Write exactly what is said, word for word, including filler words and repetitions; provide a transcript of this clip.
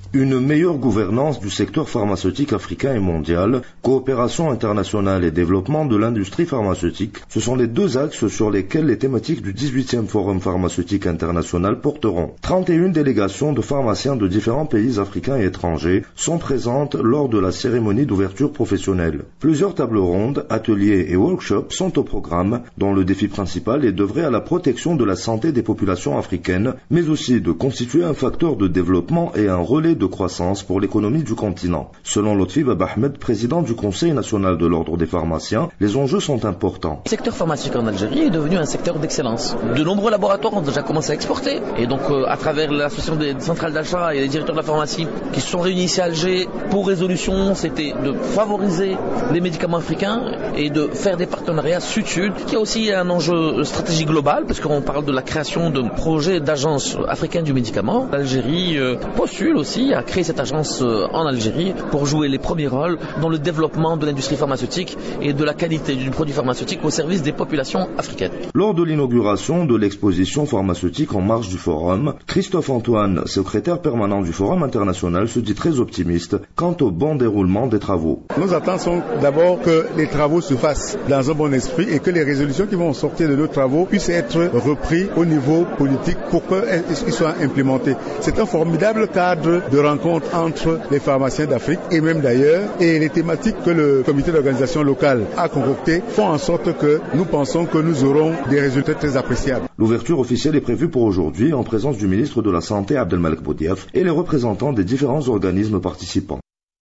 Une meilleure gouvernance du secteur pharmaceutique africain et mondial, coopération internationale et développement de l'industrie pharmaceutique, ce sont les deux axes sur lesquels les thématiques du dix-huitième Forum pharmaceutique international porteront. trente et une délégations de pharmaciens de différents pays africains et étrangers sont présentes lors de la cérémonie d'ouverture professionnelle. Plusieurs tables rondes, ateliers et workshops sont au programme, dont le défi principal est d'œuvrer à la protection de la santé des populations africaines, mais aussi de constituer un facteur de développement et un relais de croissance pour l'économie du continent. Selon Lotfi Bab-Ahmed, président du Conseil national de l'Ordre des pharmaciens, les enjeux sont importants. Le secteur pharmaceutique en Algérie est devenu un secteur d'excellence. De nombreux laboratoires ont déjà commencé à exporter. Et donc, euh, à travers l'association des centrales d'achat et les directeurs de la pharmacie qui se sont réunis ici à Alger, pour résolution, c'était de favoriser les médicaments africains et de faire des partenariats sud-sud. Il y a aussi un enjeu stratégique global, parce qu'on parle de la création d'un projet d'agence africaine du médicament. L'Algérie euh, postule aussi à créer cette agence en Algérie pour jouer les premiers rôles dans le développement de l'industrie pharmaceutique et de la qualité du produit pharmaceutique au service des populations africaines. Lors de l'inauguration de l'exposition pharmaceutique en marge du forum, Christophe Antoine, secrétaire permanent du Forum international, se dit très optimiste quant au bon déroulement des travaux. Nos attentes sont d'abord que les travaux se fassent dans un bon esprit et que les résolutions qui vont sortir de nos travaux puissent être repris au niveau politique pour qu'ils soient implémentés. C'est un formidable cadre de rencontre entre les pharmaciens d'Afrique et même d'ailleurs, et les thématiques que le comité d'organisation locale a concoctées font en sorte que nous pensons que nous aurons des résultats très appréciables. L'ouverture officielle est prévue pour aujourd'hui en présence du ministre de la Santé Abdelmalek Boudiaf et les représentants des différents organismes participants.